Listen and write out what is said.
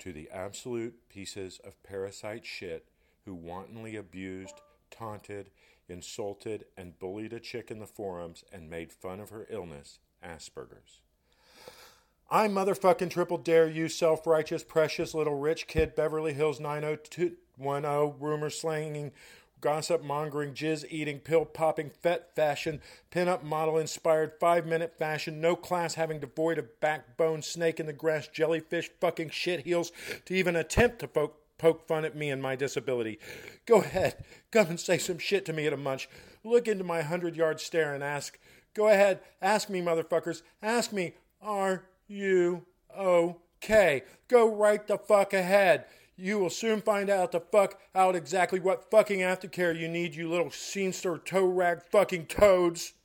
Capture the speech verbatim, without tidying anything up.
to the absolute pieces of parasite shit who wantonly abused, taunted, insulted, and bullied a chick in the forums and made fun of her illness, Asperger's. I motherfucking triple dare you, self-righteous, precious little rich kid, Beverly Hills nine oh two one oh, rumor-slanging, gossip-mongering, jizz-eating, pill-popping, fet fashion, pin-up model-inspired, five-minute fashion, no class having devoid of backbone, snake-in-the-grass, jellyfish, fucking shitheels to even attempt to poke, poke fun at me and my disability. Go ahead, come and say some shit to me at a munch. Look into my hundred-yard stare and ask. Go ahead, ask me, motherfuckers. Ask me, are you okay? Go right the fuck ahead. You will soon find out the fuck out exactly what fucking aftercare you need, you little scenester toe rag fucking toads.